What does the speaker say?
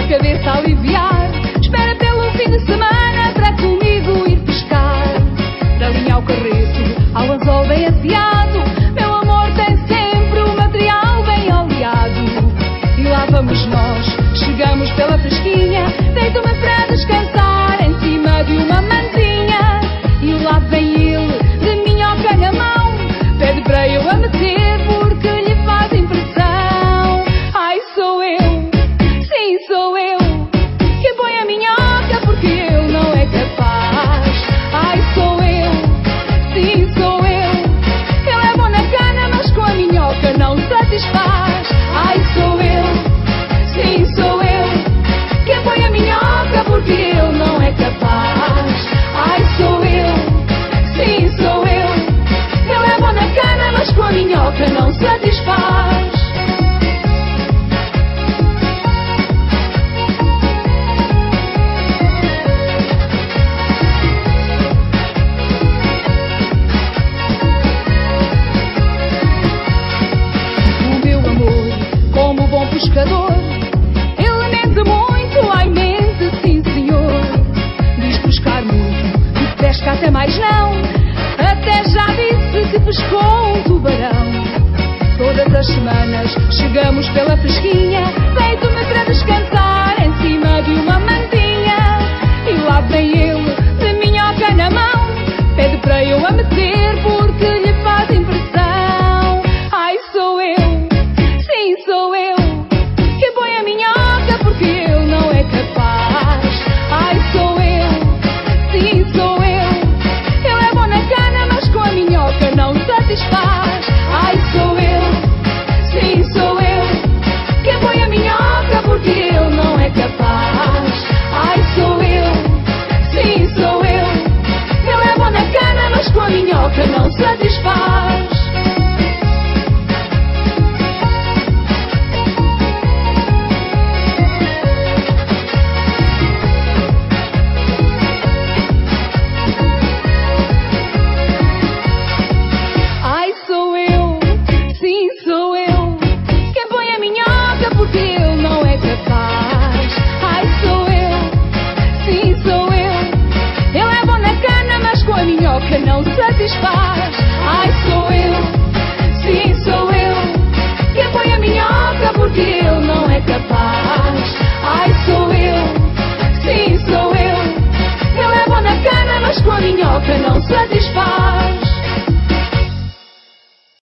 cabeça a aliviar. Espera pelo fim de semana para comigo ir pescar. Da linha ao carreto, ao anzol bem afiado, meu amor tem sempre o material bem oleado. E lá vamos nós, chegamos pela fresquinha, deito-me para descansar em cima de uma mantinha. E lá vem ele, de minhoca na mão, pede para eu a meter porque lhe faz impressão. Ai, sou eu, sim sou eu, que põe a minhoca porque ele não é capaz. Ai, sou eu, sim sou eu, ele é bom na cana mas com a minhoca não satisfaz. Ai, sou eu, sim sou eu, que põe a minhoca porque ele não é capaz. Ai, sou eu, sim sou eu, ele é bom na cana mas com a minhoca não satisfaz. O meu amor, como bom pescador, ele mente muito, ai mente sim senhor. Diz pescar muito, e pesca até mais não, até já disse que pescou um tubarão. Todas as semanas chegamos pela fresquinha, deito-me para descansar em cima de uma mantinha. E lá vem ele, de minhoca na mão, pede para eu a meter porque lhe faz impressão. Ai, sou eu, sim sou eu, que põe a minhoca porque ele não é capaz. Ai, sou eu, sim sou eu, ele é bom na cana mas com a minhoca não satisfaz. Ai, sou eu, sim sou eu, que põe a minhoca porque ele não é capaz. Ai, sou eu, sim sou eu, ele é bom na cana mas com a minhoca não satisfaz. Ai, sou eu, sim sou eu, quem põe a minhoca porque ele não é capaz. Ai, sou eu, sim sou eu, ele é bom na cana mas com a minhoca não satisfaz. Ai, sou eu, sim sou eu, quem põe a minhoca porque ele não é capaz. Ai, sou eu, sim sou eu, ele é bom na cana mas com a minhoca não satisfaz.